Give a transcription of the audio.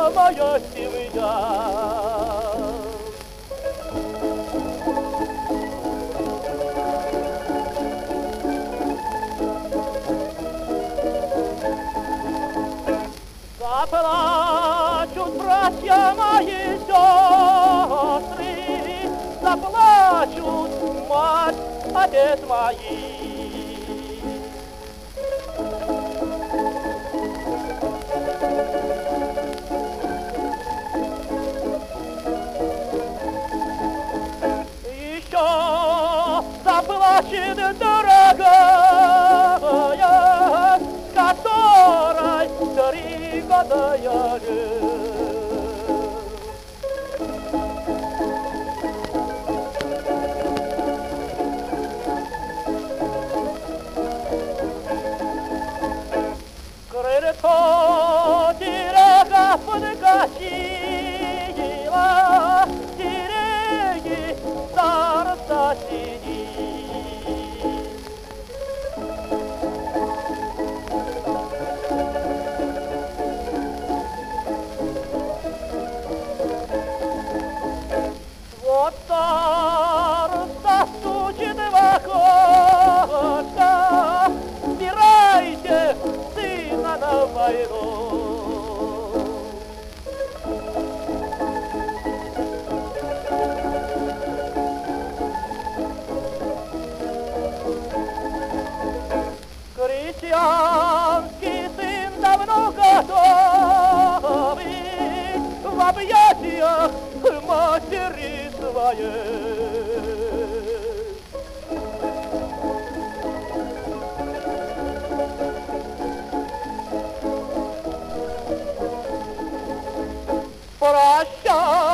вся моя семья. Заплачут братья мои сестры, заплачут мать, отец мои. Еще заплачет дорогая, с которой 3 года я жил. Крыльцо дерева подгасило, деревья староста сидит. Вот староста стучит в окошко, собирайте сына на войну. Крестьянский сын давно готовый в объятиях матери своей. Прощай.